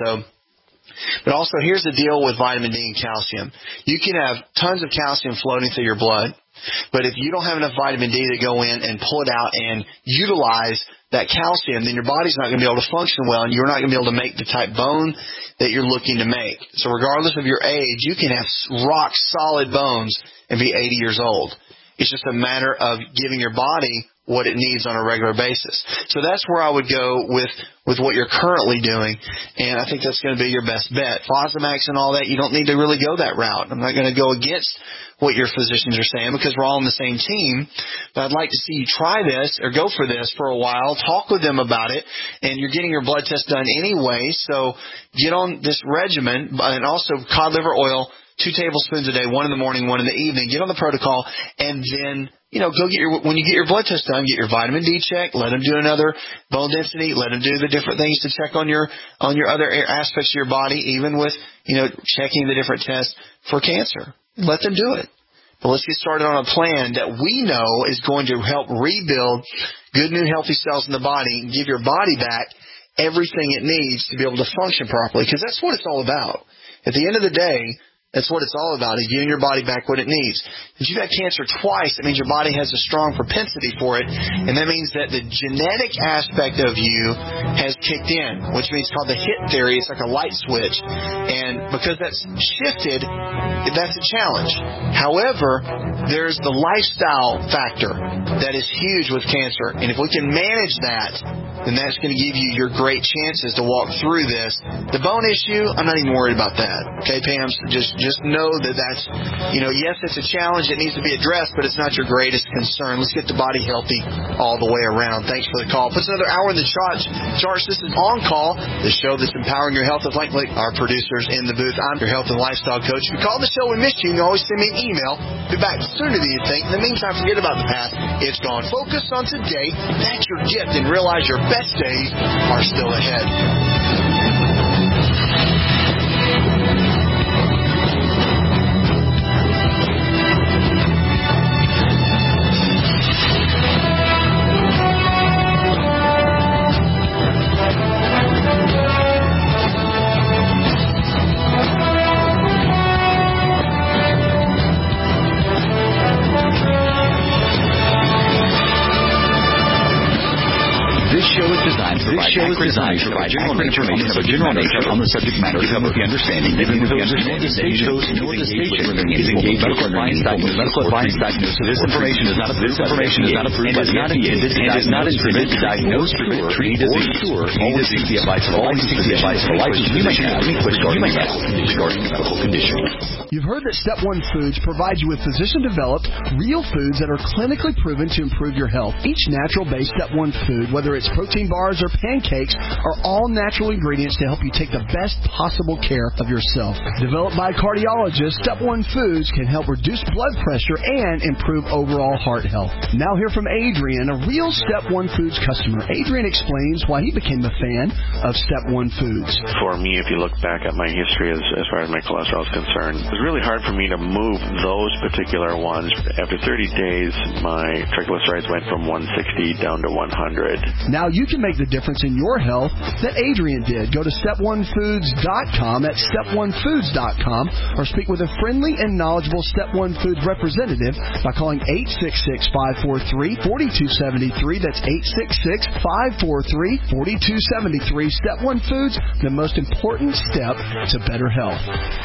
[SPEAKER 2] But also, here's the deal with vitamin D and calcium. You can have tons of calcium floating through your blood, but if you don't have enough vitamin D to go in and pull it out and utilize that calcium, then your body's not going to be able to function well, and you're not going to be able to make the type bone that you're looking to make. So regardless of your age, you can have rock-solid bones and be 80 years old. It's just a matter of giving your body what it needs on a regular basis. So that's where I would go with what you're currently doing, and I think that's going to be your best bet. Fosamax and all that, you don't need to really go that route. I'm not going to go against what your physicians are saying because we're all on the same team, but I'd like to see you try this or go for this for a while, talk with them about it, and you're getting your blood test done anyway, so get on this regimen, and also cod liver oil, 2 tablespoons a day, 1 in the morning, 1 in the evening. Get on the protocol, and then go get when you get your blood test done, get your vitamin D checked. Let them do another bone density. Let them do the different things to check on your other aspects of your body, even with checking the different tests for cancer. Let them do it. But let's get started on a plan that we know is going to help rebuild good, new, healthy cells in the body and give your body back everything it needs to be able to function properly. Because that's what it's all about. At the end of the day, that's what it's all about, is giving your body back what it needs. If you've had cancer twice, that means your body has a strong propensity for it, and that means that the genetic aspect of you has kicked in, which means called the hit theory. It's like a light switch. And because that's shifted, that's a challenge. However, there's the lifestyle factor that is huge with cancer, and if we can manage that, then that's going to give you your great chances to walk through this. The bone issue, I'm not even worried about that. Okay, Pam? Just know that's, yes, it's a challenge that needs to be addressed, but it's not your greatest concern. Let's get the body healthy all the way around. Thanks for the call. Puts another hour in the charts. This is On Call, the show that's empowering your health with our producers in the booth. I'm your health and lifestyle coach. If you call the show and miss you, you can always send me an email. Be back sooner than you think. In the meantime, forget about the past. It's gone. Focus on today. That's your gift, and realize your best days are still ahead.
[SPEAKER 7] This show is designed to provide accurate information of a general nature on the subject matter to help with the understanding. Even with the understanding that each host nor the station is engaged with medical advice diagnosis. This information is not approved and is not intended to diagnose, treat, or cure any disease. The advice of a licensed physician regarding medical condition.
[SPEAKER 8] You've heard that Step 1 Foods provides you with physician-developed, real foods that are clinically proven to improve your health. Each natural-based Step 1 food, whether it's protein bars or pancakes, are all natural ingredients to help you take the best possible care of yourself. Developed by cardiologists, Step 1 Foods can help reduce blood pressure and improve overall heart health. Now hear from Adrian, a real Step 1 Foods customer. Adrian explains why he became a fan of Step 1 Foods.
[SPEAKER 10] For me, if you look back at my history as far as my cholesterol is concerned, it was really hard for me to move those particular ones. After 30 days, my triglycerides went from 160 down to 100.
[SPEAKER 8] Now you can make the difference in your health that Adrian did. Go to step1foods.com, that's step1foods.com, or speak with a friendly and knowledgeable Step 1 Foods representative by calling 866-543-4273. That's 866-543-4273. Step 1 Foods, the most important step to better health.